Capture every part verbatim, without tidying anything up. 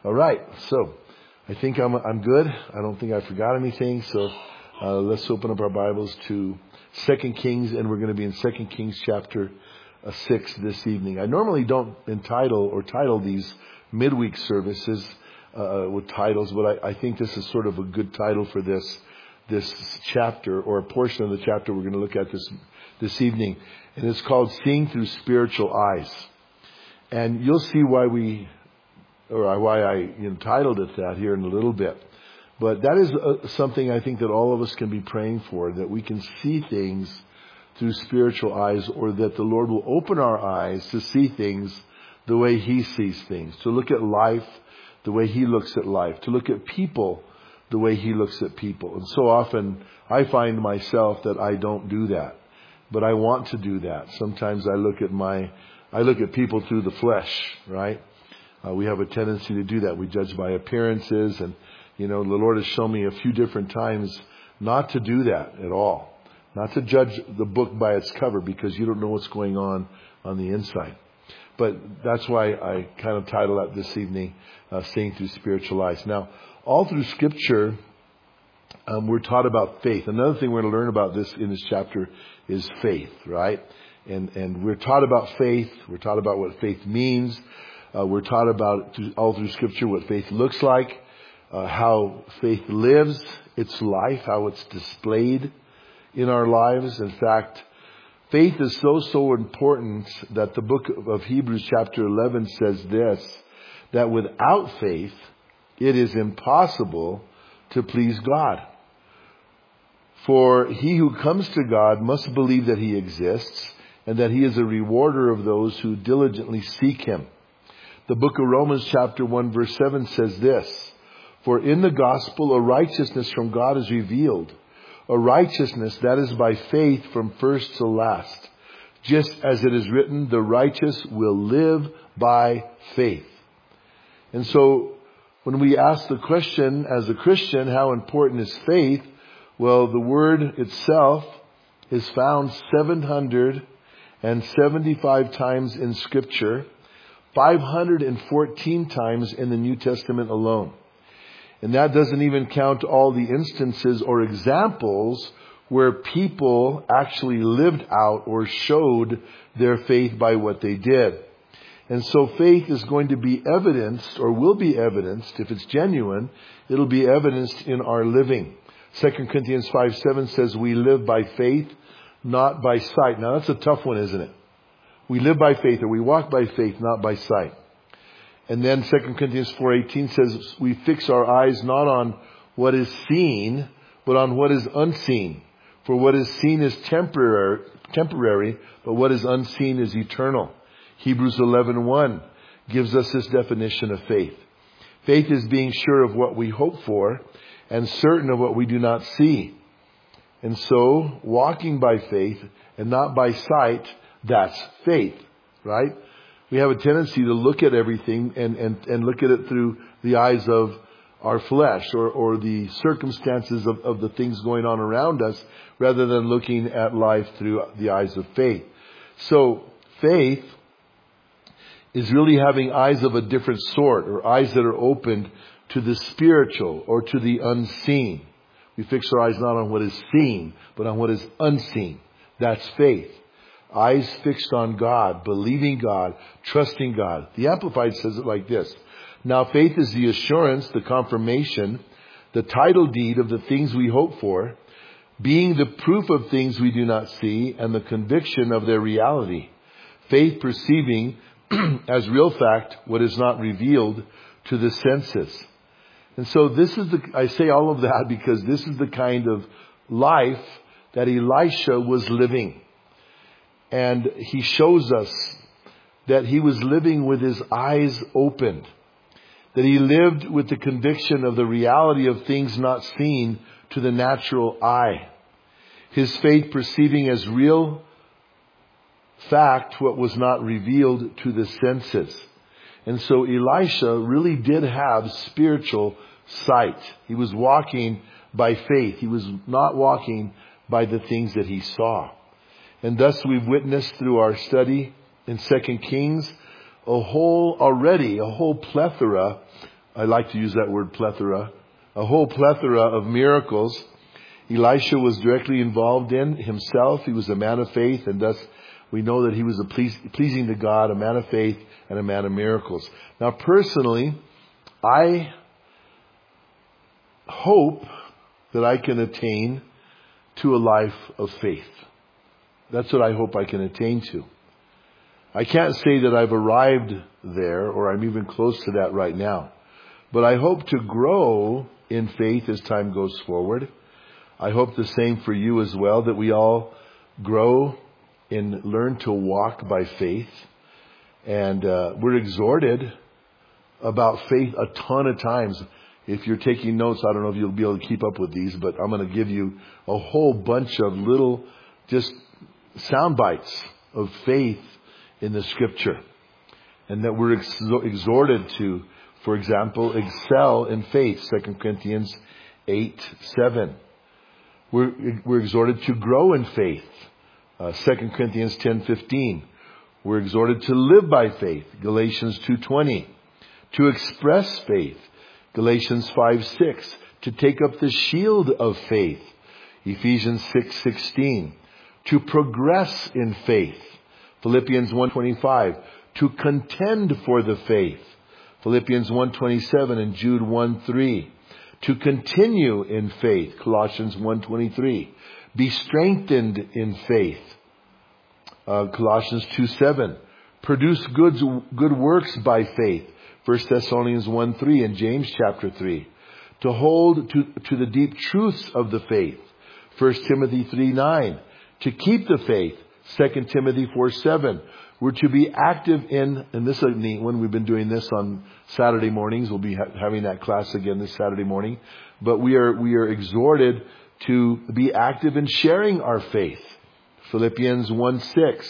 All right, so I think I'm I'm good. I don't think I forgot anything. So uh, let's open up our Bibles to Second Kings, and we're going to be in Second Kings chapter uh, six this evening. I normally don't entitle or title these midweek services uh, with titles, but I, I think this is sort of a good title for this this chapter, or a portion of the chapter we're going to look at this this evening, and it's called "Seeing Through Spiritual Eyes." And you'll see why we. or why I entitled it that here in a little bit. But that is uh, something I think that all of us can be praying for, that we can see things through spiritual eyes, or that the Lord will open our eyes to see things the way He sees things, to look at life the way He looks at life, to look at people the way He looks at people. And so often I find myself that I don't do that, but I want to do that. Sometimes I look at my, I look at people through the flesh, right? Uh, we have a tendency to do that. We judge by appearances, and, you know, the Lord has shown me a few different times not to do that at all. Not to judge the book by its cover, because you don't know what's going on on the inside. But that's why I kind of title that this evening, uh, Seeing Through Spiritual Eyes. Now, all through Scripture, um, we're taught about faith. Another thing we're going to learn about this in this chapter is faith, right? And, and we're taught about faith. We're taught about what faith means. Uh, we're taught about all through Scripture what faith looks like, uh, how faith lives its life, how it's displayed in our lives. In fact, faith is so, so important that the book of Hebrews chapter eleven says this, that without faith, it is impossible to please God. For he who comes to God must believe that He exists, and that He is a rewarder of those who diligently seek Him. The book of Romans chapter one verse seven says this, for in the gospel a righteousness from God is revealed, a righteousness that is by faith from first to last. Just as it is written, the righteous will live by faith. And so when we ask the question as a Christian, how important is faith? Well, the word itself is found seven hundred seventy-five times in Scripture, five hundred fourteen times in the New Testament alone. And that doesn't even count all the instances or examples where people actually lived out or showed their faith by what they did. And so faith is going to be evidenced, or will be evidenced, if it's genuine, it'll be evidenced in our living. Second Corinthians five seven says we live by faith, not by sight. Now that's a tough one, isn't it? We live by faith, or we walk by faith, not by sight. And then Second Corinthians four eighteen says we fix our eyes not on what is seen, but on what is unseen. For what is seen is temporary, temporary, but what is unseen is eternal. Hebrews eleven one gives us this definition of faith. Faith is being sure of what we hope for and certain of what we do not see. And so, walking by faith and not by sight, that's faith, right? We have a tendency to look at everything and, and, and look at it through the eyes of our flesh, or, or the circumstances of, of the things going on around us, rather than looking at life through the eyes of faith. So faith is really having eyes of a different sort, or eyes that are opened to the spiritual or to the unseen. We fix our eyes not on what is seen, but on what is unseen. That's faith. Eyes fixed on God, believing God, trusting God. The Amplified says it like this. Now faith is the assurance, the confirmation, the title deed of the things we hope for, being the proof of things we do not see, and the conviction of their reality. Faith perceiving as real fact what is not revealed to the senses. And so this is the, I say all of that because this is the kind of life that Elisha was living. And he shows us that he was living with his eyes opened. That he lived with the conviction of the reality of things not seen to the natural eye. His faith perceiving as real fact what was not revealed to the senses. And so Elisha really did have spiritual sight. He was walking by faith. He was not walking by the things that he saw. And thus we've witnessed through our study in Second Kings a whole, already a whole plethora I like to use that word plethora, a whole plethora of miracles Elisha was directly involved in himself. He was a man of faith, and thus we know that he was a pleas- pleasing to God, a man of faith, and a man of miracles. Now, personally, I hope that I can attain to a life of faith. That's what I hope I can attain to. I can't say that I've arrived there, or I'm even close to that right now. But I hope to grow in faith as time goes forward. I hope the same for you as well, that we all grow and learn to walk by faith. And uh, we're exhorted about faith a ton of times. If you're taking notes, I don't know if you'll be able to keep up with these, but I'm going to give you a whole bunch of little just sound bites of faith in the Scripture. And that we're ex- exhorted to, for example, excel in faith. Second Corinthians eight seven. We're, we're exhorted to grow in faith. Uh, Second Corinthians ten fifteen. We're exhorted to live by faith. Galatians two twenty. To express faith. Galatians five six. To take up the shield of faith. Ephesians six sixteen. To progress in faith. Philippians one twenty-five. To contend for the faith. Philippians one twenty-seven and Jude one three. To continue in faith. Colossians one twenty-three. Be strengthened in faith. Uh, Colossians two seven. Produce good, good works by faith. First Thessalonians one three and James chapter three. To hold to, to the deep truths of the faith. First Timothy three nine. To keep the faith. Second Timothy four seven. We're to be active in, and this is a neat one. We've been doing this on Saturday mornings. We'll be ha- having that class again this Saturday morning. But we are we are exhorted to be active in sharing our faith. Philippians one six.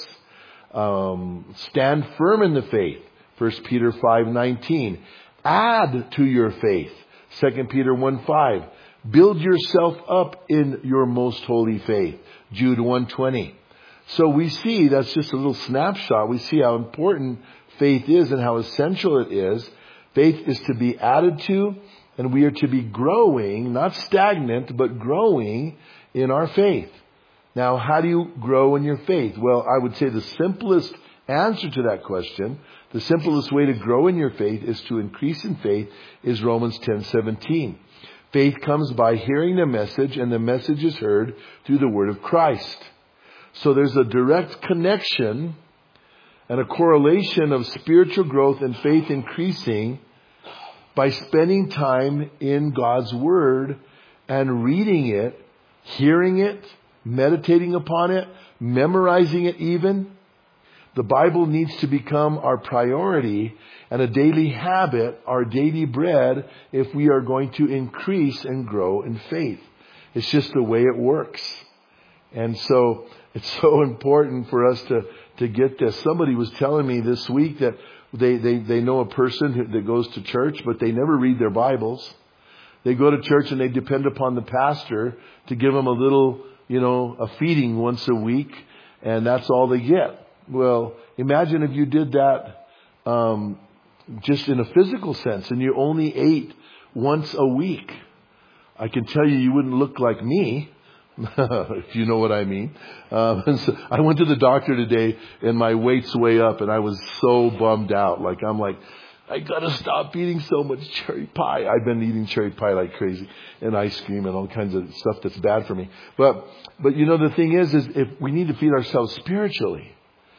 Um, stand firm in the faith. First Peter five nineteen. Add to your faith. Second Peter one five. Build yourself up in your most holy faith. Jude one twenty. So we see, that's just a little snapshot. We see how important faith is and how essential it is. Faith is to be added to, and we are to be growing, not stagnant, but growing in our faith. Now, how do you grow in your faith? Well, I would say the simplest answer to that question, the simplest way to grow in your faith is to increase in faith, is Romans ten seventeen. Faith comes by hearing the message, and the message is heard through the word of Christ. So there's a direct connection and a correlation of spiritual growth and faith increasing by spending time in God's Word and reading it, hearing it, meditating upon it, memorizing it even. The Bible needs to become our priority and a daily habit, our daily bread, if we are going to increase and grow in faith. It's just the way it works. And so it's so important for us to, to get this. Somebody was telling me this week that they, they, they know a person who, that goes to church, but they never read their Bibles. They go to church and they depend upon the pastor to give them a little, you know, a feeding once a week, and that's all they get. Well, imagine if you did that um, just in a physical sense, and you only ate once a week. I can tell you, you wouldn't look like me. If you know what I mean. Um, and so I went to the doctor today and my weight's way up and I was so bummed out. Like, I'm like, I gotta stop eating so much cherry pie. I've been eating cherry pie like crazy, and ice cream and all kinds of stuff that's bad for me. But, but you know, the thing is, is if we need to feed ourselves spiritually,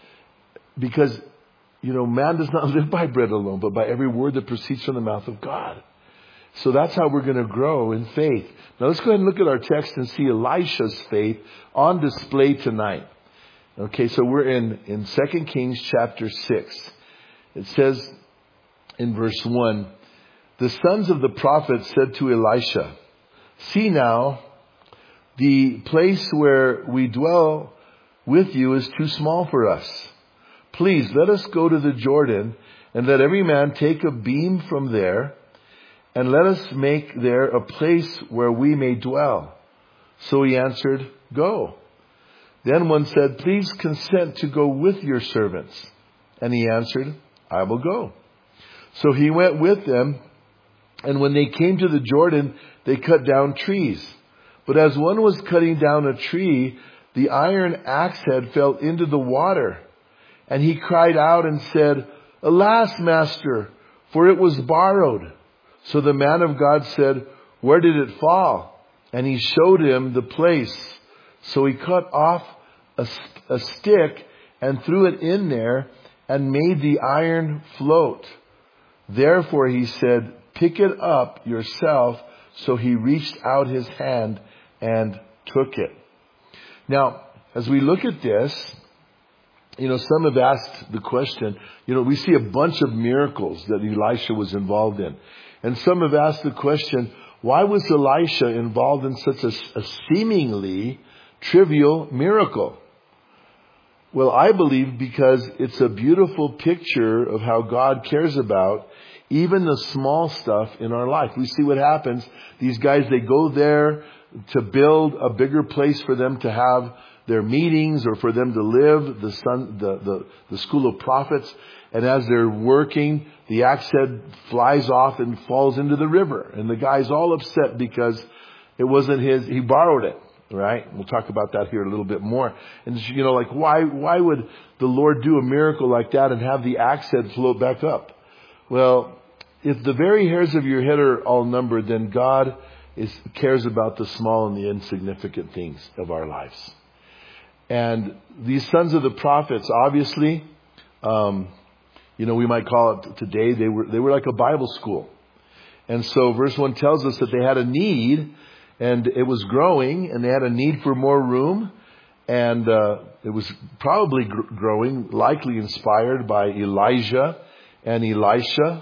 because, you know, man does not live by bread alone, but by every word that proceeds from the mouth of God. So that's how we're going to grow in faith. Now let's go ahead and look at our text and see Elisha's faith on display tonight. Okay, so we're in, in Second Kings chapter six. It says in verse one, the sons of the prophet said to Elisha, see now, the place where we dwell with you is too small for us. Please let us go to the Jordan and let every man take a beam from there, and let us make there a place where we may dwell. So he answered, go. Then one said, please consent to go with your servants. And he answered, I will go. So he went with them And when they came to the Jordan, they cut down trees. But as one was cutting down a tree, the iron axe head fell into the water. And he cried out and said, "Alas, master, for it was borrowed." So the man of God said, "Where did it fall?" And he showed him the place. So he cut off a, a stick and threw it in there and made the iron float. Therefore he said, "Pick it up yourself." So he reached out his hand and took it. Now, as we look at this, you know, some have asked the question, you know, we see a bunch of miracles that Elisha was involved in. And some have asked the question, why was Elisha involved in such a, a seemingly trivial miracle? Well, I believe because it's a beautiful picture of how God cares about even the small stuff in our life. We see what happens. These guys, they go there to build a bigger place for them to have their meetings or for them to live, the son, the, the, the school of prophets. And as they're working, the axe head flies off and falls into the river. And the guy's all upset because it wasn't his, he borrowed it, right? We'll talk about that here a little bit more. And you know, like why, why would the Lord do a miracle like that and have the axe head float back up? Well, if the very hairs of your head are all numbered, then God is, cares about the small and the insignificant things of our lives. And these sons of the prophets, obviously, um, you know, we might call it today, they were, they were like a Bible school. And so verse one tells us that they had a need and it was growing and they had a need for more room. And, uh, it was probably gr- growing, likely inspired by Elijah and Elisha.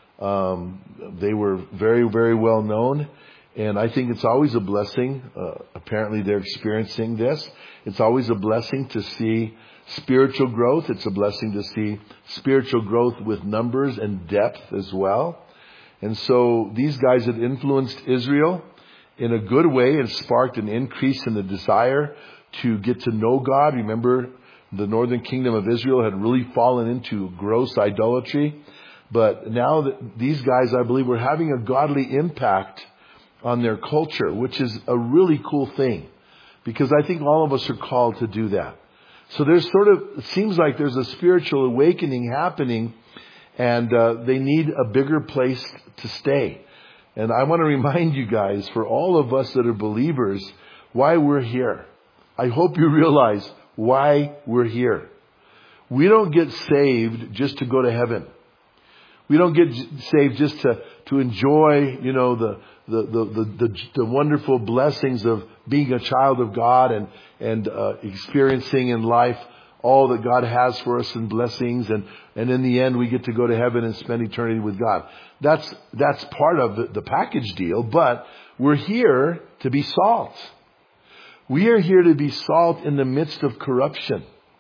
Um, they were very, very well known. And I think it's always a blessing. Uh, apparently they're experiencing this. It's always a blessing to see spiritual growth. It's a blessing to see spiritual growth with numbers and depth as well. And so these guys had influenced Israel in a good way and sparked an increase in the desire to get to know God. Remember, the northern kingdom of Israel had really fallen into gross idolatry. But now that these guys, I believe, were having a godly impact on their culture, which is a really cool thing. Because I think all of us are called to do that. So there's sort of, it seems like there's a spiritual awakening happening and uh, they need a bigger place to stay. And I want to remind you guys, for all of us that are believers, why we're here. I hope you realize why we're here. We don't get saved just to go to heaven. We don't get saved just to, to enjoy, you know, the, the, the, the, the, the wonderful blessings of being a child of God and, and, uh, experiencing in life all that God has for us in blessings. And, and in the end, we get to go to heaven and spend eternity with God. That's, that's part of the, the package deal, but we're here to be salt. We are here to be salt in the midst of corruption.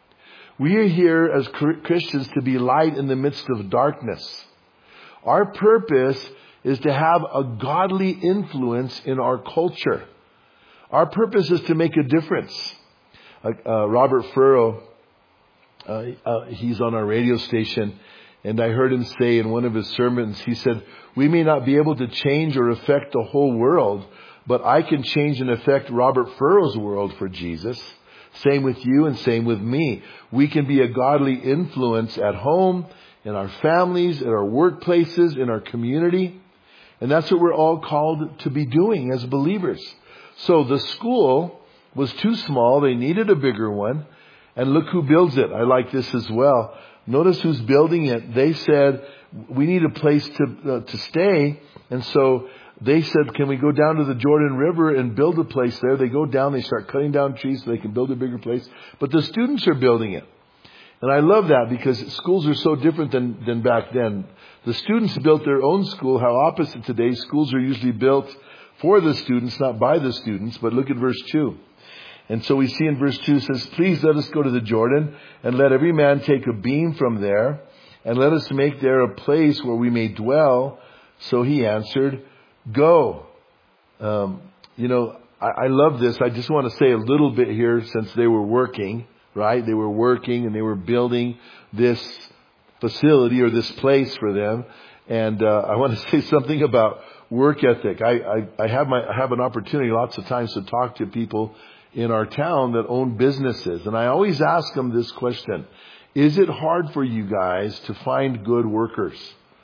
We are here as Christians to be light in the midst of darkness. Our purpose is to have a godly influence in our culture. Our purpose is to make a difference. Uh, uh, Robert Furrow, uh, uh, he's on our radio station, and I heard him say in one of his sermons, he said, "We may not be able to change or affect the whole world, but I can change and affect Robert Furrow's world for Jesus. Same with you and same with me. We can be a godly influence at home, in our families, in our workplaces, in our community. And that's what we're all called to be doing as believers." So the school was too small. They needed a bigger one. And look who builds it. I like this as well. Notice who's building it. They said, we need a place to uh, to stay. And so they said, can we go down to the Jordan River and build a place there? They go down, they start cutting down trees so they can build a bigger place. But the students are building it. And I love that because schools are so different than, than back then. The students built their own school. How opposite today. Schools are usually built for the students, not by the students. But look at verse two. And so we see in verse two, it says, "Please let us go to the Jordan and let every man take a beam from there and let us make there a place where we may dwell." So he answered, "Go." Um, you know, I, I love this. I just want to say a little bit here since they were working, right? They were working and they were building this facility or this place for them. And uh, I want to say something about work ethic. I, I, I have my I have an opportunity lots of times to talk to people in our town that own businesses. And I always ask them this question: is it hard for you guys to find good workers?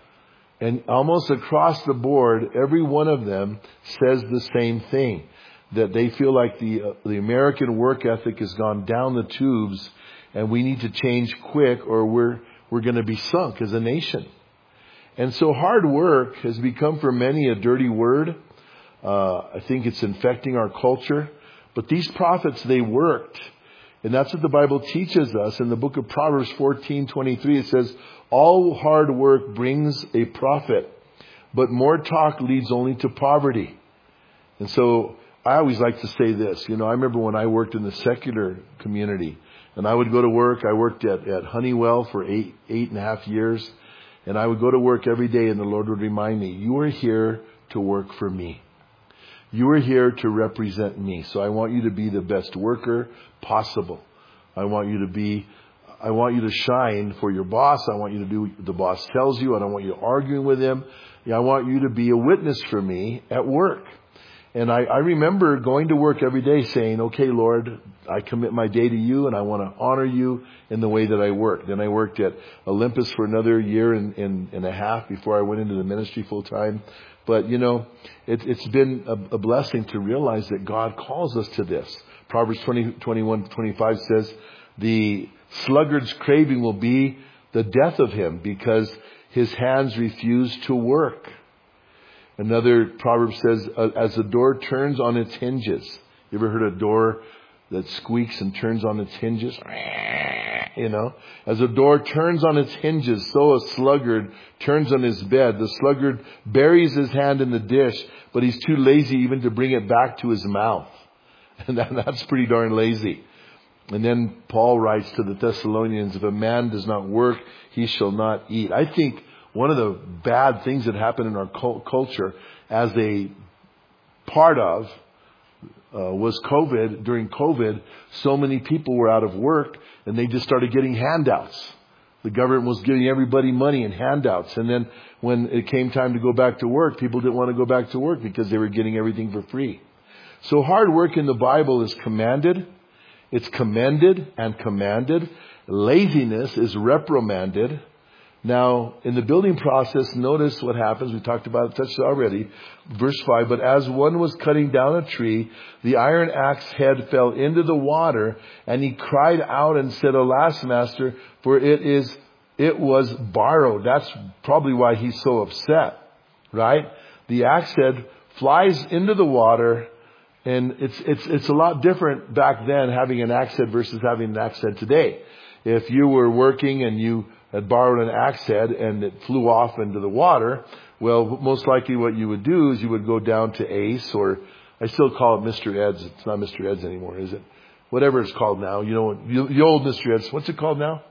And almost across the board, every one of them says the same thing, that they feel like the uh, the American work ethic has gone down the tubes, and we need to change quick, or we're we're going to be sunk as a nation. And so hard work has become for many a dirty word. Uh, I think it's infecting our culture. But these prophets, they worked. And that's what the Bible teaches us. In the book of Proverbs fourteen twenty-three, it says, all hard work brings a profit, but more talk leads only to poverty. And so I always like to say this. You know, I remember when I worked in the secular community, and I would go to work. I worked at, at Honeywell for eight, eight and a half years. And I would go to work every day, and the Lord would remind me, you are here to work for me. You are here to represent me. So I want you to be the best worker possible. I want you to be, I want you to shine for your boss. I want you to do what the boss tells you. I don't want you arguing with him. I want you to be a witness for me at work. And I, I remember going to work every day saying, okay, Lord, I commit my day to you, and I want to honor you in the way that I work. Then I worked at Olympus for another year and, and, and a half before I went into the ministry full time. But, you know, it, it's been a, a blessing to realize that God calls us to this. Proverbs twenty, twenty-one, twenty-five says, the sluggard's craving will be the death of him because his hands refuse to work. Another proverb says, as the door turns on its hinges. You ever heard a door that squeaks and turns on its hinges? You know, as a door turns on its hinges, so a sluggard turns on his bed. The sluggard buries his hand in the dish, but he's too lazy even to bring it back to his mouth. And that, that's pretty darn lazy. And then Paul writes to the Thessalonians, if a man does not work, he shall not eat. I think one of the bad things that happened in our culture as a part of uh, was COVID. During COVID, so many people were out of work, and they just started getting handouts. The government was giving everybody money and handouts. And then when it came time to go back to work, people didn't want to go back to work because they were getting everything for free. So hard work in the Bible is commanded. It's commended and commanded. Laziness is reprimanded. Now, in the building process, notice what happens. We talked about it, touched it already. Verse five, but as one was cutting down a tree, the iron axe head fell into the water, and he cried out and said, alas, master, for it is, it was borrowed. That's probably why he's so upset, right? The axe head flies into the water, and it's, it's, it's a lot different back then having an axe head versus having an axe head today. If you were working and you had borrowed an axe head and it flew off into the water, well, most likely what you would do is you would go down to Ace, or I still call it Mister Ed's. It's not Mister Ed's anymore, is it? Whatever it's called now. You know, the old Mister Ed's. What's it called now?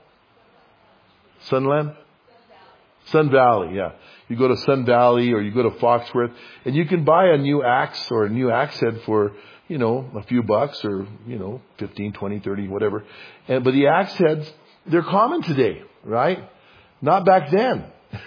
Sunland? Sun Valley, yeah. You go to Sun Valley or you go to Foxworth, and you can buy a new axe or a new axe head for, you know, a few bucks, or, you know, fifteen, twenty, thirty, whatever. And, but the axe heads, they're common today, right? Not back then.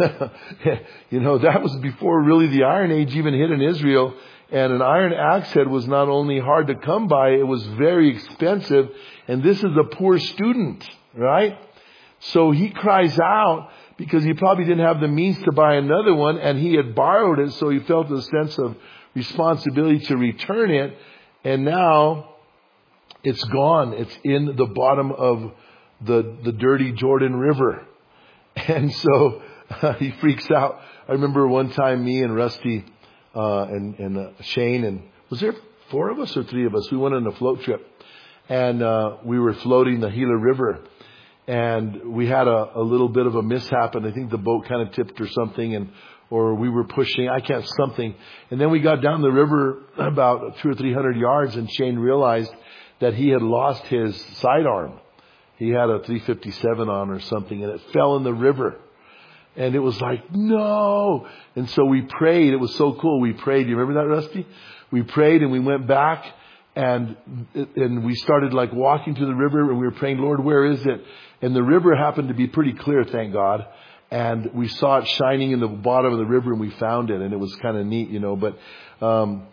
You know, that was before really the Iron Age even hit in Israel. And an iron axe head was not only hard to come by, it was very expensive. And this is a poor student, right? So he cries out because he probably didn't have the means to buy another one, and he had borrowed it, so he felt a sense of responsibility to return it. And now it's gone. It's in the bottom of the, the dirty Jordan River. And so uh, he freaks out. I remember one time me and Rusty uh, and, and uh, Shane, and was there four of us or three of us? We went on a float trip, and uh, we were floating the Gila River. And we had a, a little bit of a mishap, and I think the boat kind of tipped or something, and or we were pushing, I can't, something. And then we got down the river about two or three hundred yards, and Shane realized that he had lost his sidearm. He had a three fifty-seven on or something, and it fell in the river. And it was like, no. And so we prayed. It was so cool. We prayed. You remember that, Rusty? We prayed, and we went back, and and we started like walking to the river, and we were praying, Lord, where is it? And the river happened to be pretty clear, thank God. and we saw it shining in the bottom of the river, and we found it, and it was kind of neat, you know. But um,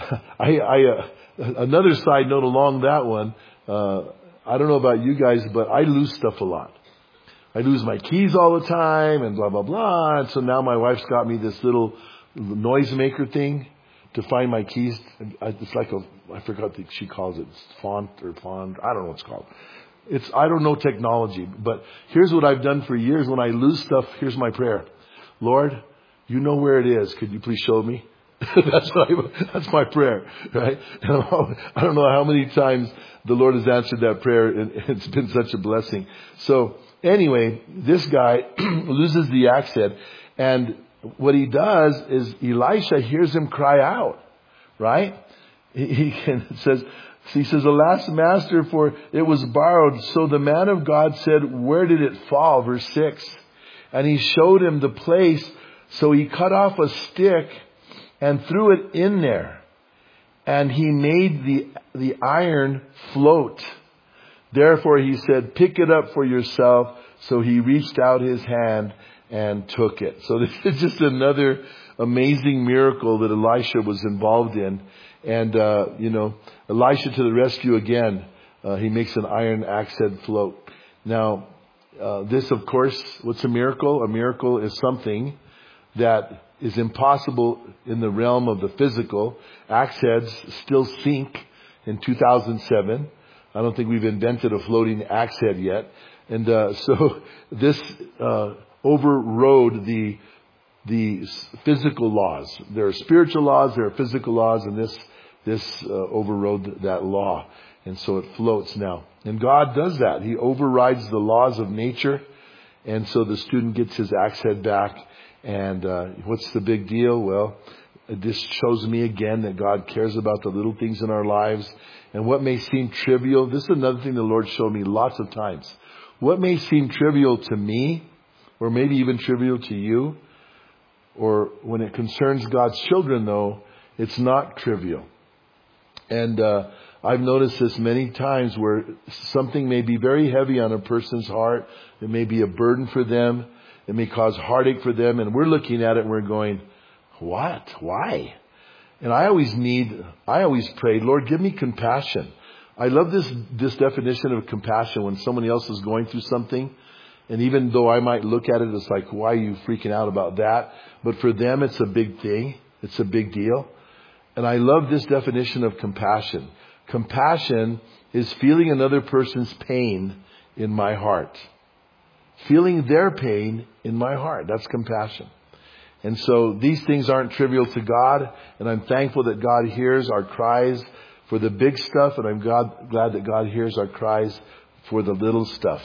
I, I uh, another side note along that one. Uh, I don't know about you guys, but I lose stuff a lot. I lose my keys all the time, and blah blah blah. And so now my wife's got me this little noisemaker thing to find my keys. It's like a, I forgot what she calls it, font or font. I don't know what it's called. It's, I don't know technology, but here's what I've done for years. When I lose stuff, here's my prayer. Lord, you know where it is. Could you please show me? that's my, that's my prayer, right? And I don't know how many times the Lord has answered that prayer, and it's been such a blessing. So anyway, this guy loses the axe head, and what he does is Elisha hears him cry out, right? He, he it says, he says, alas, master, for it was borrowed. So the man of God said, where did it fall? Verse six. And he showed him the place. So he cut off a stick and threw it in there. And he made the, the iron float. Therefore he said, pick it up for yourself. So he reached out his hand and took it. So this is just another amazing miracle that Elisha was involved in. And, uh, you know, Elisha to the rescue again. Uh, he makes an iron axe head float. Now, uh, this, of course, what's a miracle? A miracle is something that is impossible in the realm of the physical. Axe heads still sink in two thousand seven. I don't think we've invented a floating axe head yet. And uh, so this uh, overrode the the physical laws. There are spiritual laws, there are physical laws, and this this uh, overrode that law. And so it floats now. And God does that. He overrides the laws of nature. And so the student gets his axe head back. And uh, what's the big deal? Well, this shows me again that God cares about the little things in our lives. And what may seem trivial, this is another thing the Lord showed me lots of times. What may seem trivial to me, or maybe even trivial to you, or when it concerns God's children, though, it's not trivial. And uh, I've noticed this many times where something may be very heavy on a person's heart. It may be a burden for them. It may cause heartache for them. And we're looking at it and we're going, what? Why? And I always need, I always pray, Lord, give me compassion. I love this, this definition of compassion when someone else is going through something. And even though I might look at it, it's like, why are you freaking out about that? But for them, it's a big thing. It's a big deal. And I love this definition of compassion. Compassion is feeling another person's pain in my heart. Feeling their pain in my heart. That's compassion. And so these things aren't trivial to God. And I'm thankful that God hears our cries for the big stuff. And I'm God, glad that God hears our cries for the little stuff.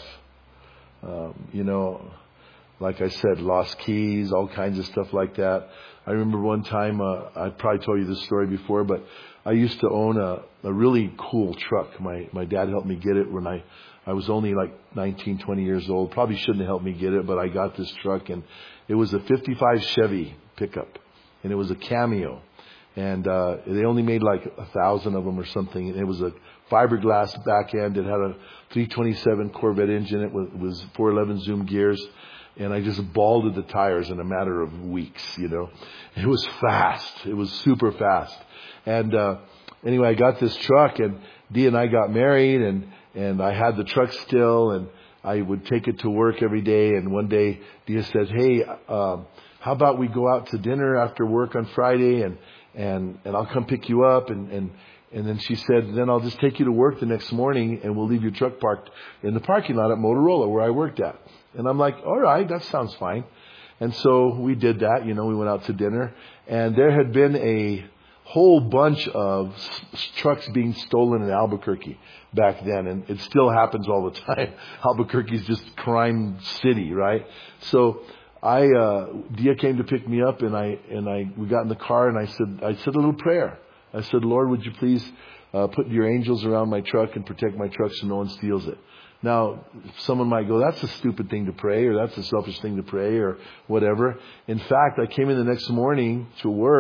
Um, you know, like I said, lost keys, all kinds of stuff like that. I remember one time, uh, I probably told you this story before, but I used to own a, a really cool truck. My, my dad helped me get it when I, I was only like nineteen, twenty years old. Probably shouldn't have helped me get it, but I got this truck, and it was a fifty-five Chevy pickup, and it was a Cameo. And, uh, they only made like a thousand of them or something. And it was a fiberglass back end. It had a three twenty-seven Corvette engine. It was, was four eleven Zoom gears. And I just balded the tires in a matter of weeks, you know. It was fast. It was super fast. And, uh, anyway, I got this truck, and Dee and I got married, and, and I had the truck still, and I would take it to work every day. And one day Dee said, hey, um, how about we go out to dinner after work on Friday, and, and, and I'll come pick you up. And, and, and then she said, then I'll just take you to work the next morning, and we'll leave your truck parked in the parking lot at Motorola where I worked at. And I'm like, all right, that sounds fine. And so we did that. You know, we went out to dinner, and there had been a whole bunch of s- trucks being stolen in Albuquerque back then. And it still happens all the time. Albuquerque's just crime city, right? So I, uh, Dia came to pick me up, and I, and I, we got in the car, and I said, I said a little prayer. I said, Lord, would you please, uh, put your angels around my truck and protect my truck so no one steals it. Now, someone might go, that's a stupid thing to pray, or that's a selfish thing to pray, or whatever. In fact, I came in the next morning to work,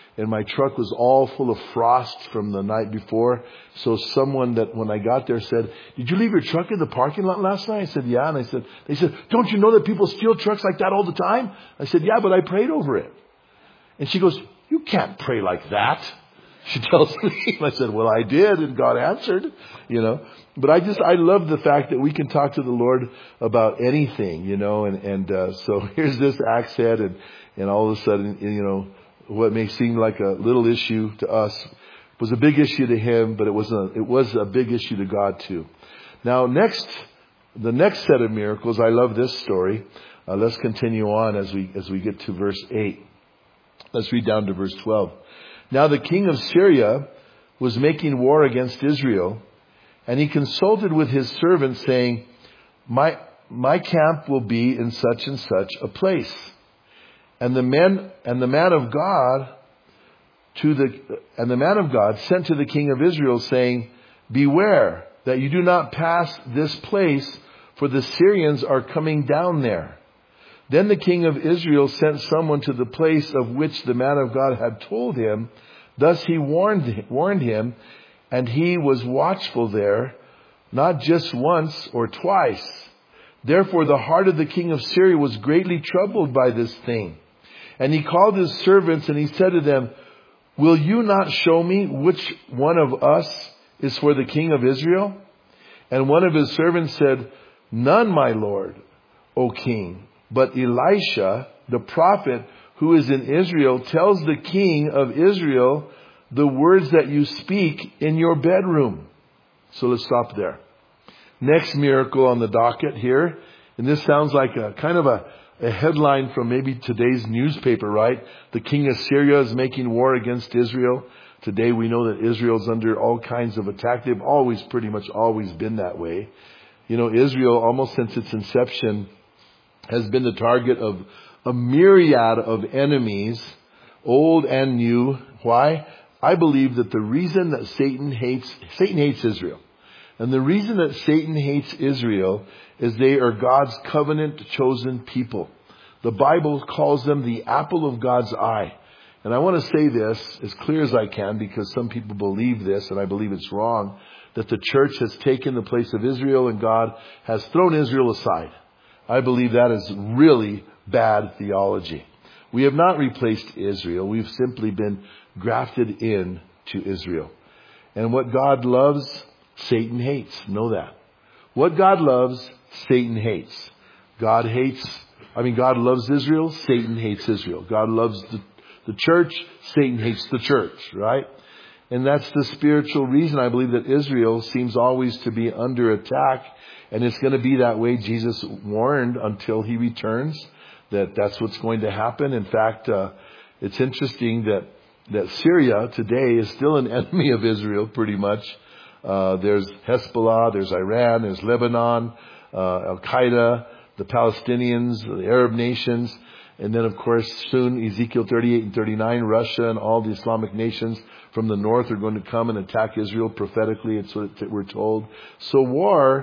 and my truck was all full of frost from the night before. So someone that when I got there said, "Did you leave your truck in the parking lot last night?" I said, "Yeah." And I said, they said, "Don't you know that people steal trucks like that all the time?" I said, "Yeah, but I prayed over it." And she goes, "You can't pray like that." She tells me. I said, "Well, I did, and God answered, you know." But I just, I love the fact that we can talk to the Lord about anything, you know, and, and, uh, so here's this axe head, and, and all of a sudden, you know, what may seem like a little issue to us was a big issue to him, but it was a, it was a big issue to God too. Now, next, the next set of miracles, I love this story. Uh, let's continue on as we, as we get to verse eight. Let's read down to verse twelve. Now the king of Syria was making war against Israel, and he consulted with his servants, saying, My, my camp will be in such and such a place. And the men, and the man of God to the, and the man of God sent to the king of Israel, saying, Beware that you do not pass this place, for the Syrians are coming down there. Then the king of Israel sent someone to the place of which the man of God had told him. Thus he warned, warned him, and he was watchful there, not just once or twice. Therefore the heart of the king of Syria was greatly troubled by this thing. And he called his servants, and he said to them, Will you not show me which one of us is for the king of Israel? And one of his servants said, None, my lord, O king. But Elisha, the prophet who is in Israel, tells the king of Israel the words that you speak in your bedroom. So let's stop there. Next miracle on the docket here. And this sounds like a kind of a, a headline from maybe today's newspaper, right? The king of Syria is making war against Israel. Today we know that Israel's under all kinds of attack. They've always, pretty much always been that way. You know, Israel, almost since its inception, has been the target of a myriad of enemies, old and new. Why? I believe that the reason that Satan hates, Satan hates Israel. And the reason that Satan hates Israel is they are God's covenant chosen people. The Bible calls them the apple of God's eye. And I want to say this as clear as I can, because some people believe this, and I believe it's wrong, that the church has taken the place of Israel and God has thrown Israel aside. I believe that is really bad theology. We have not replaced Israel. We've simply been grafted in to Israel. And what God loves, Satan hates. Know that. What God loves, Satan hates. God hates, I mean, God loves Israel. Satan hates Israel. God loves the, the church. Satan hates the church, right? And that's the spiritual reason I believe that Israel seems always to be under attack. And it's going to be that way. Jesus warned until he returns that that's what's going to happen. In fact, uh, it's interesting that, that Syria today is still an enemy of Israel, pretty much. Uh, there's Hezbollah, there's Iran, there's Lebanon, uh, Al-Qaeda, the Palestinians, the Arab nations. And then, of course, soon Ezekiel thirty-eight and thirty-nine, Russia and all the Islamic nations from the north are going to come and attack Israel prophetically. It's what we're told. So war,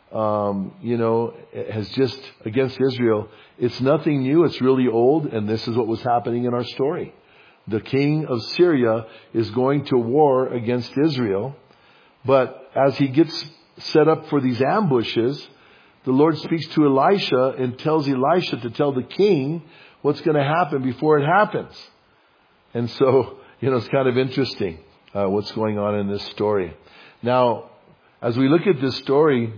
um, you know, has just, against Israel, it's nothing new. It's really old. And this is what was happening in our story. The king of Syria is going to war against Israel. But as he gets set up for these ambushes, the Lord speaks to Elisha and tells Elisha to tell the king what's going to happen before it happens. And so, you know, it's kind of interesting uh, what's going on in this story. Now, as we look at this story,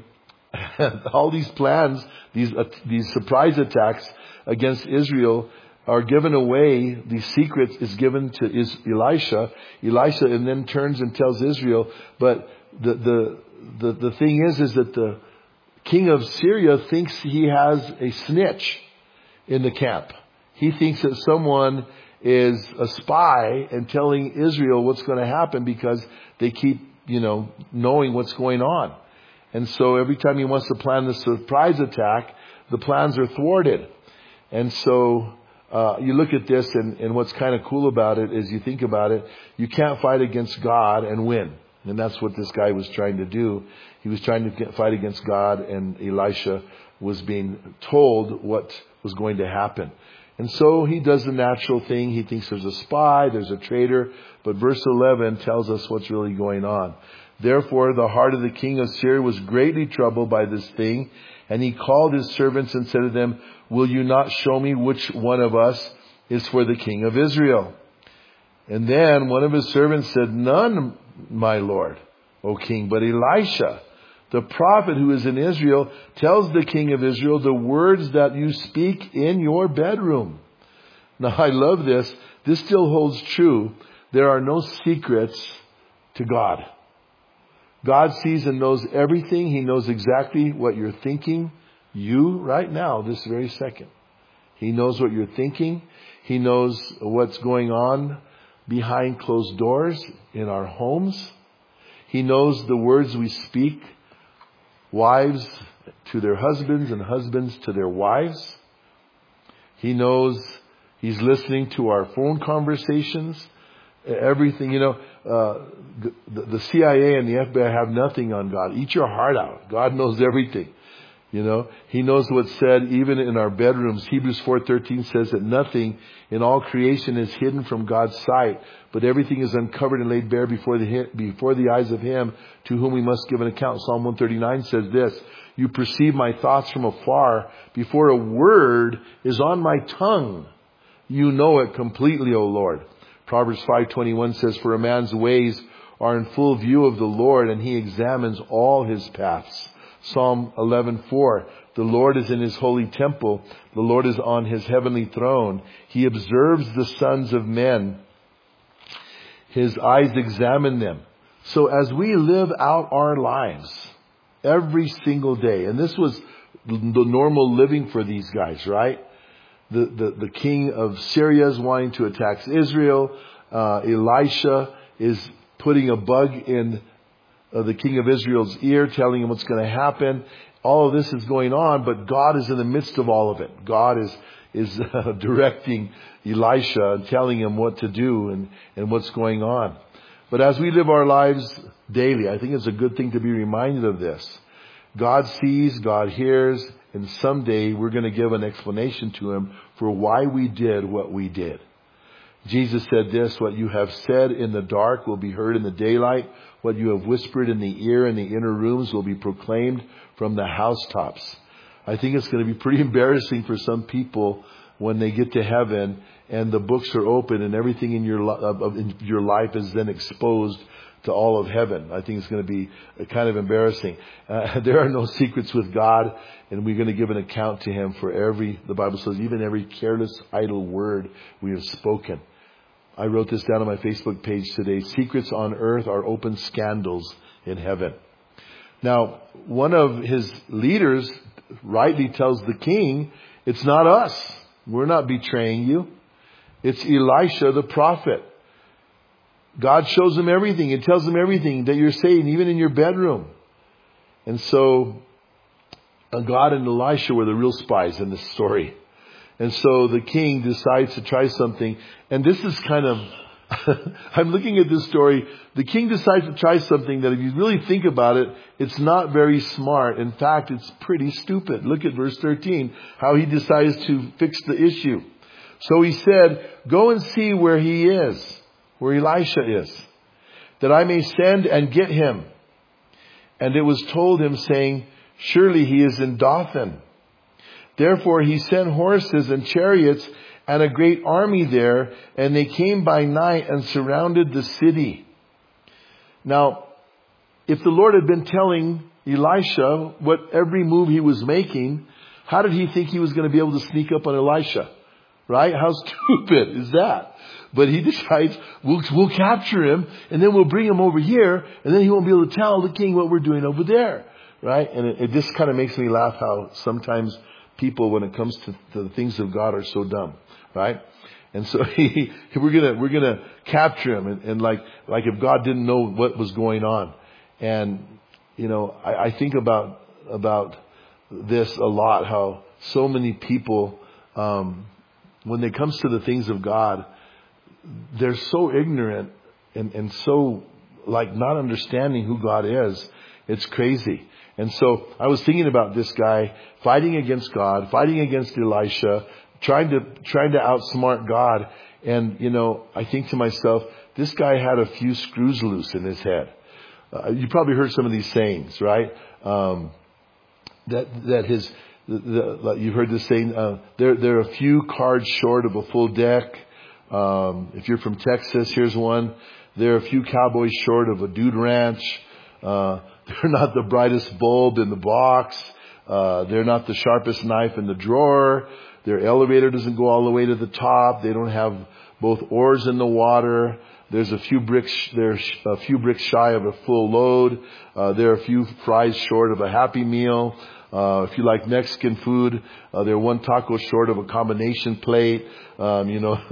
all these plans, these uh, these surprise attacks against Israel are given away. The secret is given to is Elisha. Elisha and then turns and tells Israel. But the the the, the thing is, is that the king of Syria thinks he has a snitch in the camp. He thinks that someone is a spy and telling Israel what's going to happen because they keep, you know, knowing what's going on. And so every time he wants to plan the surprise attack, the plans are thwarted. And so uh, you look at this, and, and what's kind of cool about it is you think about it, you can't fight against God and win. And that's what this guy was trying to do. He was trying to get, fight against God, and Elisha was being told what was going to happen. And so he does the natural thing. He thinks there's a spy, there's a traitor. But verse eleven tells us what's really going on. Therefore, the heart of the king of Syria was greatly troubled by this thing. And he called his servants and said to them, will you not show me which one of us is for the king of Israel? And then one of his servants said, none, my lord, O king, but Elisha, the prophet who is in Israel, tells the king of Israel the words that you speak in your bedroom. Now, I love this. This still holds true. There are no secrets to God. God sees and knows everything. He knows exactly what you're thinking. You, right now, this very second. He knows what you're thinking. He knows what's going on behind closed doors in our homes. He knows the words we speak, wives to their husbands and husbands to their wives. He knows, He's listening to our phone conversations, everything. You know, uh, the, the C I A and the F B I have nothing on God. Eat your heart out. God knows everything. You know, He knows what's said even in our bedrooms. Hebrews four thirteen says that nothing in all creation is hidden from God's sight, but everything is uncovered and laid bare before the before the eyes of Him to whom we must give an account. Psalm one thirty-nine says this, you perceive my thoughts from afar. Before a word is on my tongue, you know it completely, O Lord. Proverbs five twenty-one says, for a man's ways are in full view of the Lord, and He examines all his paths. Psalm eleven four, the Lord is in His holy temple. The Lord is on His heavenly throne. He observes the sons of men. His eyes examine them. So as we live out our lives every single day, and this was the normal living for these guys, right? The, the, the king of Syria is wanting to attack Israel. Uh, Elisha is putting a bug in uh, the king of Israel's ear, telling him what's going to happen. All of this is going on, but God is in the midst of all of it. God is is uh, directing Elisha and telling him what to do and, and what's going on. But as we live our lives daily, I think it's a good thing to be reminded of this. God sees, God hears, and someday we're going to give an explanation to Him for why we did what we did. Jesus said this, what you have said in the dark will be heard in the daylight. What you have whispered in the ear in the inner rooms will be proclaimed from the housetops. I think it's going to be pretty embarrassing for some people when they get to heaven and the books are open and everything in your, in your life is then exposed to all of heaven. I think it's going to be kind of embarrassing. Uh, there are no secrets with God, and we're going to give an account to Him for every, the Bible says, even every careless, idle word we have spoken. I wrote this down on my Facebook page today. Secrets on earth are open scandals in heaven. Now, one of his leaders rightly tells the king, it's not us. We're not betraying you. It's Elisha the prophet. God shows him everything. It tells him everything that you're saying, even in your bedroom. And so uh, God and Elisha were the real spies in this story. And so the king decides to try something. And this is kind of, I'm looking at this story. The king decides to try something that if you really think about it, it's not very smart. In fact, it's pretty stupid. Look at verse thirteen, how he decides to fix the issue. So he said, go and see where he is, where Elisha is, that I may send and get him. And it was told him, saying, surely he is in Dothan. Therefore he sent horses and chariots and a great army there, and they came by night and surrounded the city. Now, if the Lord had been telling Elisha what every move he was making, how did he think he was going to be able to sneak up on Elisha? Right? How stupid is that? But he decides, we'll, we'll capture him, and then we'll bring him over here, and then he won't be able to tell the king what we're doing over there. Right? And it, it just kind of makes me laugh how sometimes people, when it comes to, to the things of God, are so dumb. Right? And so he, we're gonna, we're gonna capture him. And, and like, like if God didn't know what was going on. And, you know, I, I think about, about this a lot, how so many people, um, when it comes to the things of God, they're so ignorant and, and so like not understanding who God is. It's crazy. And so I was thinking about this guy fighting against God, fighting against Elisha, trying to, trying to outsmart God. And, you know, I think to myself, this guy had a few screws loose in his head. Uh, you probably heard some of these sayings, right? Um, that, that his, the, the, you've heard this saying, uh, there, there are a few cards short of a full deck. Um, if you're from Texas, here's one. There are a few cowboys short of a dude ranch. Uh, they're not the brightest bulb in the box. Uh, they're not the sharpest knife in the drawer. Their elevator doesn't go all the way to the top. They don't have both oars in the water. There's a few bricks, there's a few bricks shy of a full load. Uh, there are a few fries short of a Happy Meal. Uh, if you like Mexican food, uh, they're one taco short of a combination plate. Um, you know,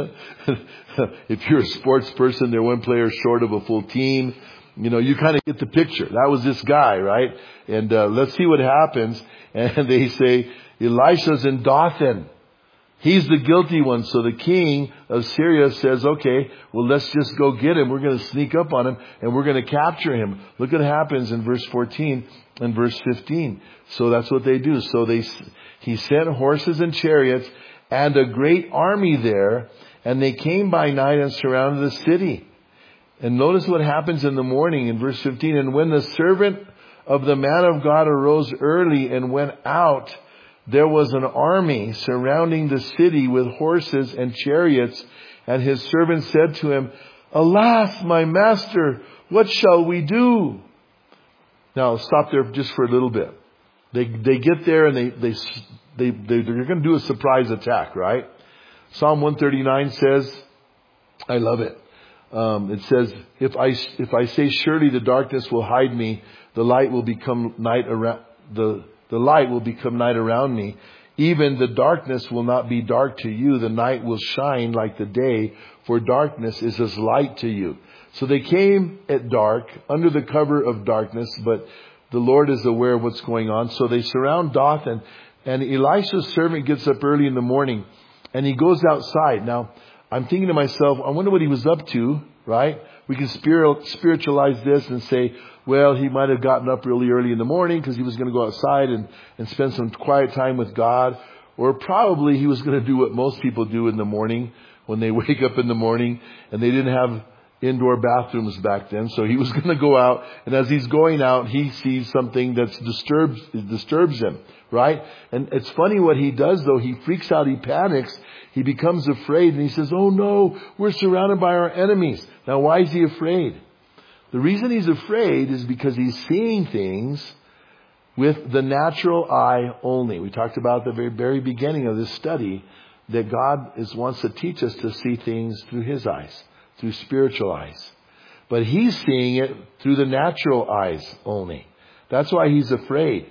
if you're a sports person, they're one player short of a full team. You know, you kind of get the picture. That was this guy, right? And, uh, let's see what happens. And they say, Elisha's in Dothan. He's the guilty one. So the king of Syria says, okay, well, let's just go get him. We're going to sneak up on him and we're going to capture him. Look what happens in verse fourteen and verse fifteen. So that's what they do. So they, he sent horses and chariots and a great army there, and they came by night and surrounded the city. And notice what happens in the morning in verse fifteen. And when the servant of the man of God arose early and went out, there was an army surrounding the city with horses and chariots. And his servant said to him, Alas, my master, what shall we do? Now stop there just for a little bit. They, they get there and they, they, they, they, they're going to do a surprise attack, right? Psalm one thirty-nine says, I love it. Um, it says, if I, if I say surely the darkness will hide me, the light will become night around, the, the light will become night around me. Even the darkness will not be dark to you. The night will shine like the day, for darkness is as light to you. So they came at dark, under the cover of darkness, but the Lord is aware of what's going on. So they surround Dothan, and Elisha's servant gets up early in the morning and he goes outside. Now, I'm thinking to myself, I wonder what he was up to, right? We can spiritualize this and say, well, he might have gotten up really early in the morning because he was going to go outside and, and spend some quiet time with God. Or probably he was going to do what most people do in the morning when they wake up in the morning, and they didn't have indoor bathrooms back then. So he was going to go out, and as he's going out, he sees something that disturbs, disturbs him, right? And it's funny what he does though. He freaks out, he panics, he becomes afraid, and he says, oh no, we're surrounded by our enemies. Now why is he afraid? The reason he's afraid is because he's seeing things with the natural eye only. We talked about at the very, very beginning of this study that God is, wants to teach us to see things through His eyes, through spiritual eyes. But he's seeing it through the natural eyes only. That's why he's afraid.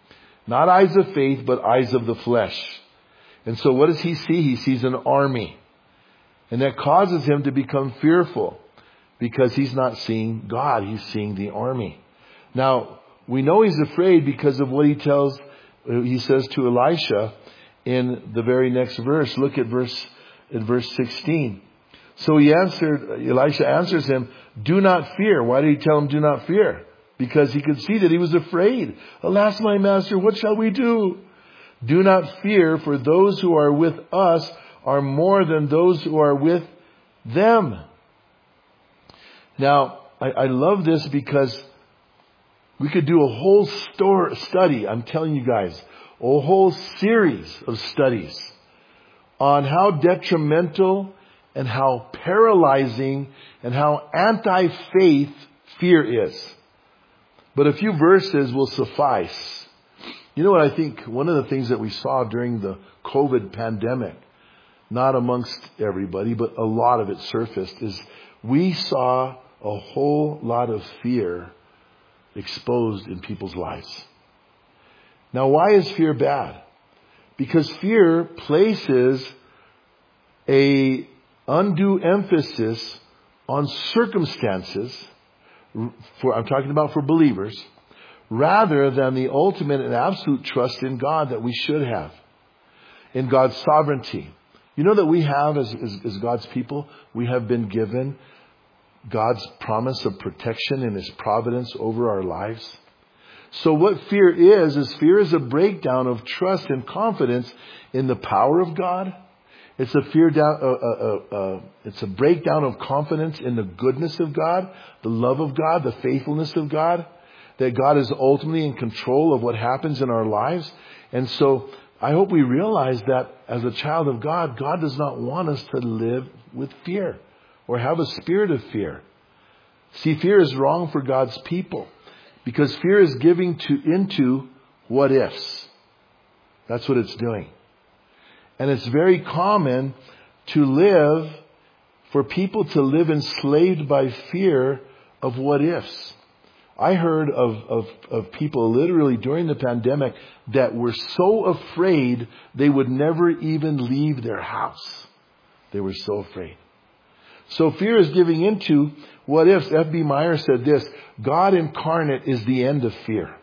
Not eyes of faith, but eyes of the flesh. And so what does he see? He sees an army. And that causes him to become fearful because he's not seeing God. He's seeing the army. Now, we know he's afraid because of what he tells, he says to Elisha in the very next verse. Look at verse, at verse sixteen. So he answered, Elisha answers him, do not fear. Why did he tell him do not fear? Because he could see that he was afraid. Alas, my master, what shall we do? Do not fear, for those who are with us are more than those who are with them. Now, I, I love this because we could do a whole store study. I'm telling you guys, a whole series of studies on how detrimental and how paralyzing and how anti-faith fear is. But a few verses will suffice. You know what I think? One of the things that we saw during the COVID pandemic, not amongst everybody, but a lot of it surfaced, is we saw a whole lot of fear exposed in people's lives. Now, why is fear bad? Because fear places a undue emphasis on circumstances, for I'm talking about for believers, rather than the ultimate and absolute trust in God that we should have, in God's sovereignty. You know that we have, as, as, as God's people, we have been given God's promise of protection and His providence over our lives. So what fear is, is fear is a breakdown of trust and confidence in the power of God. It's a fear down, uh, uh, uh, uh, it's a breakdown of confidence in the goodness of God, the love of God, the faithfulness of God, that God is ultimately in control of what happens in our lives. And so I hope we realize that as a child of God, God does not want us to live with fear or have a spirit of fear. See, fear is wrong for God's people because fear is giving to into what ifs. That's what it's doing. And it's very common to live, for people to live enslaved by fear of what ifs. I heard of, of, of people literally during the pandemic that were so afraid they would never even leave their house. They were so afraid. So fear is giving into what ifs. F B Meyer said this: God incarnate is the end of fear.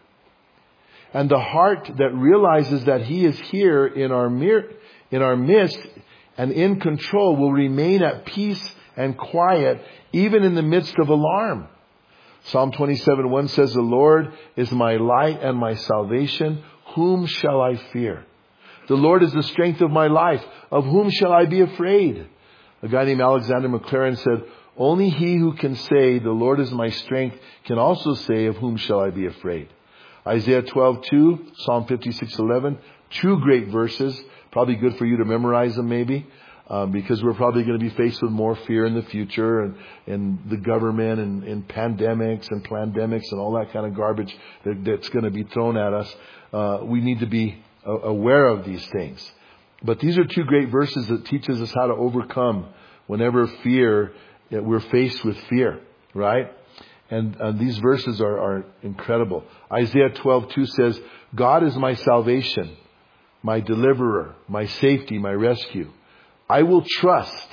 And the heart that realizes that He is here in our mir- in our midst and in control will remain at peace and quiet even in the midst of alarm. Psalm twenty-seven one says, the Lord is my light and my salvation. Whom shall I fear? The Lord is the strength of my life. Of whom shall I be afraid? A guy named Alexander McLaren said, only he who can say, the Lord is my strength, can also say, of whom shall I be afraid? Isaiah twelve two, Psalm fifty-six eleven, two great verses. Probably good for you to memorize them maybe. Um, because we're probably going to be faced with more fear in the future, and, and the government and, and pandemics and plandemics and all that kind of garbage that, that's going to be thrown at us. Uh, we need to be uh, aware of these things. But these are two great verses that teaches us how to overcome whenever fear, we're faced with fear, right? And uh, these verses are, are incredible. Isaiah twelve two says, God is my salvation, my deliverer, my safety, my rescue. I will trust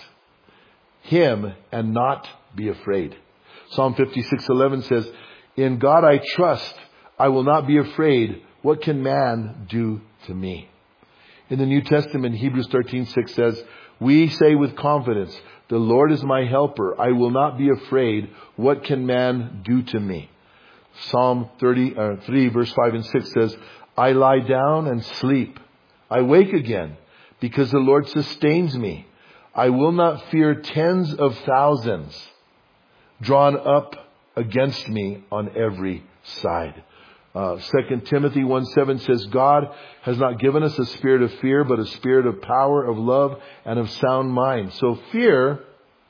Him and not be afraid. Psalm fifty-six eleven says, in God I trust, I will not be afraid. What can man do to me? In the New Testament, Hebrews thirteen six says, we say with confidence, the Lord is my helper. I will not be afraid. What can man do to me? Psalm thirty-three verse five and six says, I lie down and sleep. I wake again, because the Lord sustains me. I will not fear tens of thousands drawn up against me on every side. Uh, Second Timothy one seven says, God has not given us a spirit of fear, but a spirit of power, of love, and of sound mind. So fear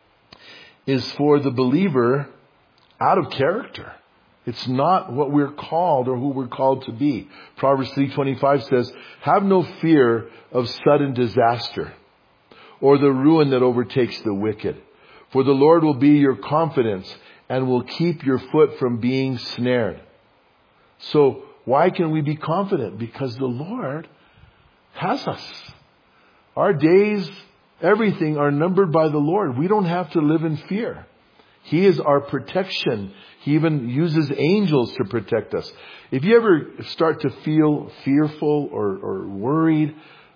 is for the believer out of character. It's not what we're called or who we're called to be. Proverbs three twenty-five says, have no fear of sudden disaster or the ruin that overtakes the wicked. For the Lord will be your confidence and will keep your foot from being snared. So why can we be confident? Because the Lord has us. Our days, everything are numbered by the Lord. We don't have to live in fear. He is our protection. He even uses angels to protect us. If you ever start to feel fearful or, or worried,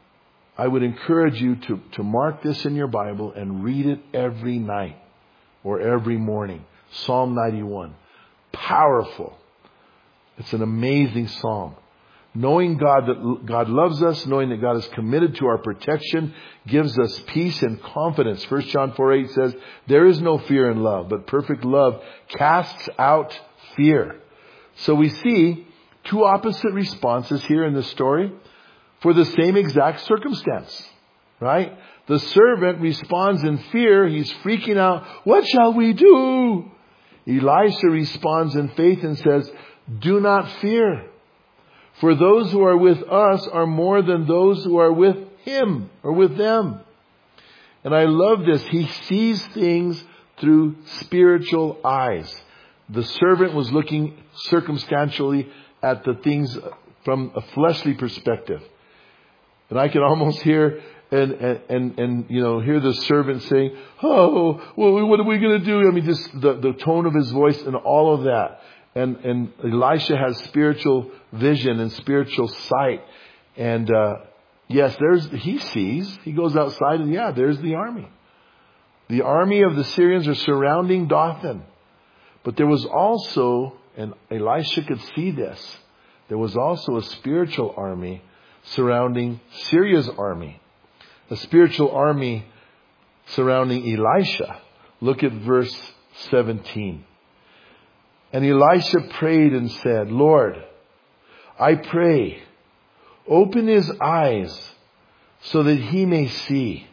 I would encourage you to, to mark this in your Bible and read it every night or every morning. Psalm ninety-one. Powerful. It's an amazing psalm. Knowing God that God loves us, knowing that God is committed to our protection, gives us peace and confidence. First John four eight says, there is no fear in love, but perfect love casts out fear. So we see two opposite responses here in this story for the same exact circumstance, right? The servant responds in fear. He's freaking out. What shall we do? Elisha responds in faith and says, do not fear. For those who are with us are more than those who are with him or with them. And I love this. He sees things through spiritual eyes. The servant was looking circumstantially at the things from a fleshly perspective. And I can almost hear and, and, and, and you know, hear the servant saying, oh, well, what are we going to do? I mean, just the, the tone of his voice and all of that. And, and Elisha has spiritual vision and spiritual sight. And, uh, yes, there's, he sees, he goes outside and yeah, there's the army. The army of the Syrians are surrounding Dothan. But there was also, and Elisha could see this, there was also a spiritual army surrounding Syria's army. A spiritual army surrounding Elisha. Look at verse seventeen. And Elisha prayed and said, Lord, I pray, open his eyes so that he may see.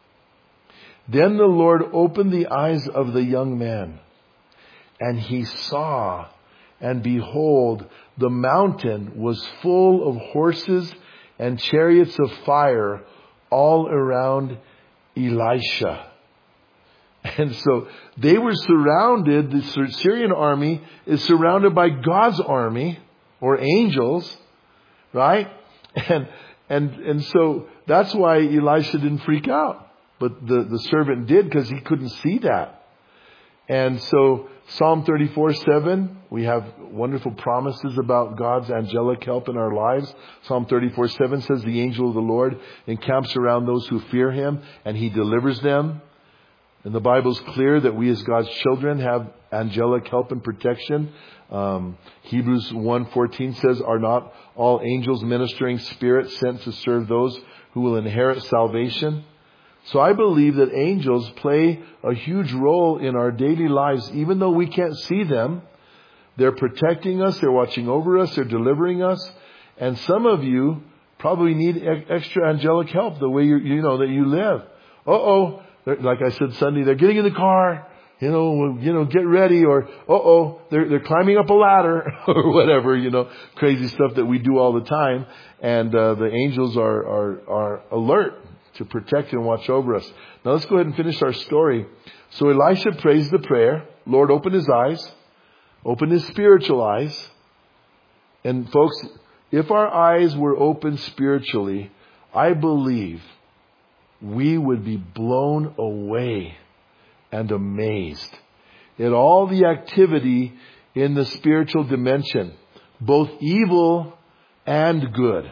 Then the Lord opened the eyes of the young man, and he saw, and behold, the mountain was full of horses and chariots of fire all around Elisha. And so they were surrounded, the Syrian army is surrounded by God's army, or angels, right? And and and so that's why Elisha didn't freak out. But the, the servant did, because he couldn't see that. And so Psalm thirty-four seven, we have wonderful promises about God's angelic help in our lives. Psalm thirty-four seven says, the angel of the Lord encamps around those who fear him, and he delivers them. And the Bible's clear that we as God's children have angelic help and protection. Um, Hebrews one fourteen says, are not all angels ministering spirits sent to serve those who will inherit salvation? So I believe that angels play a huge role in our daily lives. Even though we can't see them, they're protecting us, they're watching over us, they're delivering us. And some of you probably need extra angelic help the way you you know that you live. Uh-oh, like I said Sunday, they're getting in the car, you know, you know, get ready, or uh-oh, they're they're climbing up a ladder or whatever, you know, crazy stuff that we do all the time. And uh, the angels are are are alert to protect and watch over us. Now let's go ahead and finish our story. So Elisha prays the prayer. Lord, open his eyes. Open his spiritual eyes. And folks, if our eyes were open spiritually, I believe we would be blown away and amazed at all the activity in the spiritual dimension, both evil and good.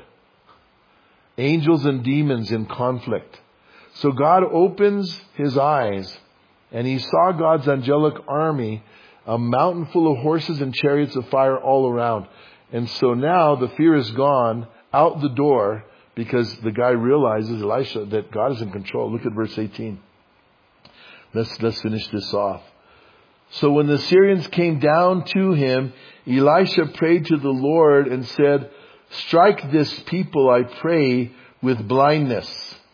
Angels and demons in conflict. So God opens his eyes, and he saw God's angelic army, a mountain full of horses and chariots of fire all around. And so now the fear is gone out the door, because the guy realizes, Elisha, that God is in control. Look at verse eighteen. Let's, let's finish this off. So when the Syrians came down to him, Elisha prayed to the Lord and said, strike this people, I pray, with blindness.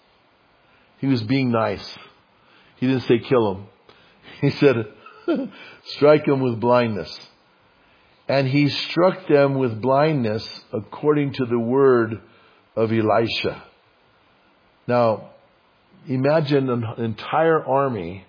He was being nice. He didn't say kill them. He said, strike them with blindness. And he struck them with blindness according to the word of Elisha. Now, imagine an entire army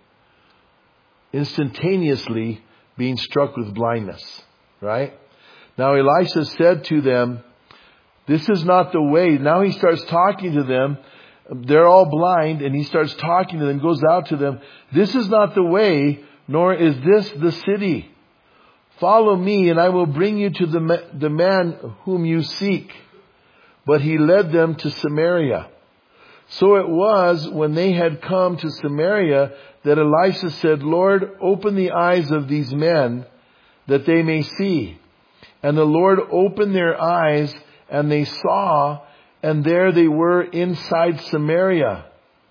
instantaneously being struck with blindness, right? Now Elisha said to them, this is not the way. Now he starts talking to them. They're all blind, and he starts talking to them, goes out to them. This is not the way, nor is this the city. Follow me, and I will bring you to the, the man whom you seek. But he led them to Samaria. So it was when they had come to Samaria that Elisha said, Lord, open the eyes of these men that they may see. And the Lord opened their eyes, and they saw, and there they were inside Samaria.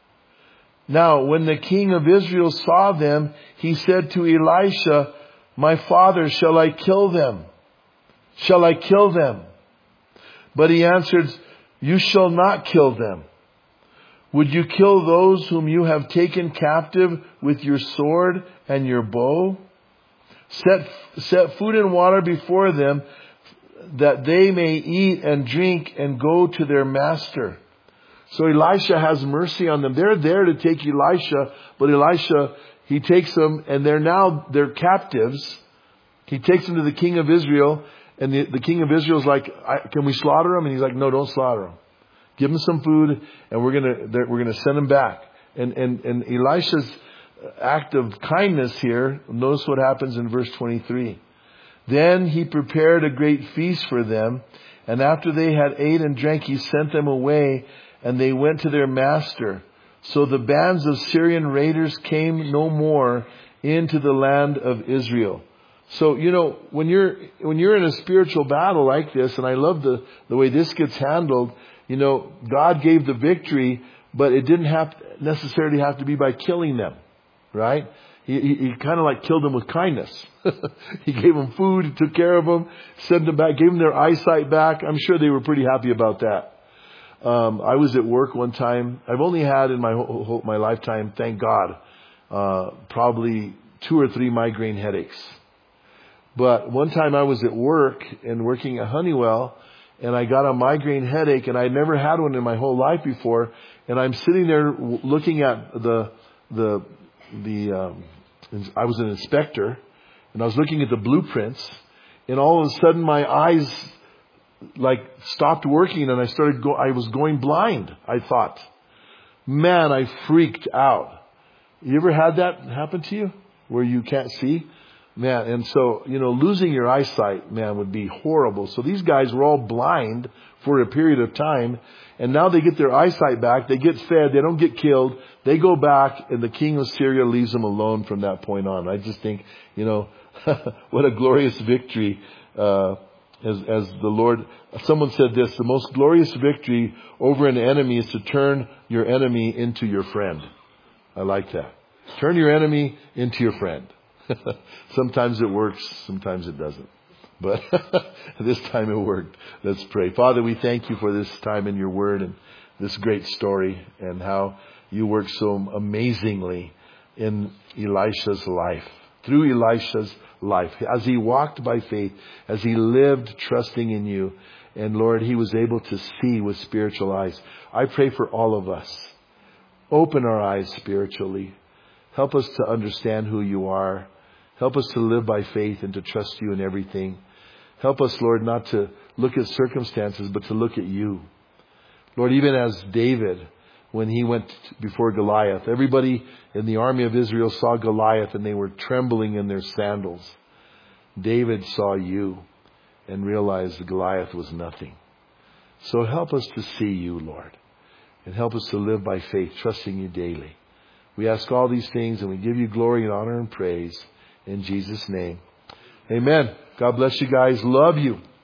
Now, when the king of Israel saw them, he said to Elisha, my father, shall I kill them? Shall I kill them? But he answered, you shall not kill them. Would you kill those whom you have taken captive with your sword and your bow? Set, set food and water before them, that they may eat and drink and go to their master. So Elisha has mercy on them. They're there to take Elisha, but Elisha, he takes them, and they're now, they're captives. He takes them to the king of Israel, and the, the king of Israel's like, I, can we slaughter them? And he's like, no, don't slaughter them. Give them some food, and we're gonna, we're gonna send them back. And, and, and Elisha's act of kindness here, notice what happens in verse twenty-three. Then he prepared a great feast for them, and after they had ate and drank, he sent them away, and they went to their master. So the bands of Syrian raiders came no more into the land of Israel. So, you know, when you're, when you're in a spiritual battle like this, and I love the, the way this gets handled, you know, God gave the victory, but it didn't have necessarily have to be by killing them, right? He, he, he kind of like killed them with kindness. He gave them food, he took care of them, sent them back, gave them their eyesight back. I'm sure they were pretty happy about that. Um, I was at work one time. I've only had in my whole, whole, my lifetime, thank God, uh, probably two or three migraine headaches. But one time I was at work and working at Honeywell, and I got a migraine headache, and I'd never had one in my whole life before. And I'm sitting there looking at the the the. Um, I was an inspector, and I was looking at the blueprints, and all of a sudden my eyes like stopped working, and I started go. I was going blind. I thought, man, I freaked out. You ever had that happen to you, where you can't see? Man, and so, you know, losing your eyesight, man, would be horrible. So these guys were all blind for a period of time, and now they get their eyesight back, they get fed, they don't get killed, they go back, and the king of Syria leaves them alone from that point on. I just think, you know, what a glorious victory, uh, as, as the Lord, someone said this, the most glorious victory over an enemy is to turn your enemy into your friend. I like that. Turn your enemy into your friend. Sometimes it works, sometimes it doesn't. But this time it worked. Let's pray. Father, we thank you for this time in your word and this great story and how you work so amazingly in Elisha's life. Through Elisha's life. As he walked by faith, as he lived trusting in you. And Lord, he was able to see with spiritual eyes. I pray for all of us. Open our eyes spiritually. Help us to understand who you are. Help us to live by faith and to trust you in everything. Help us, Lord, not to look at circumstances, but to look at you. Lord, even as David, when he went before Goliath, everybody in the army of Israel saw Goliath and they were trembling in their sandals. David saw you and realized Goliath was nothing. So help us to see you, Lord, and help us to live by faith, trusting you daily. We ask all these things and we give you glory and honor and praise in Jesus' name. Amen. God bless you guys. Love you.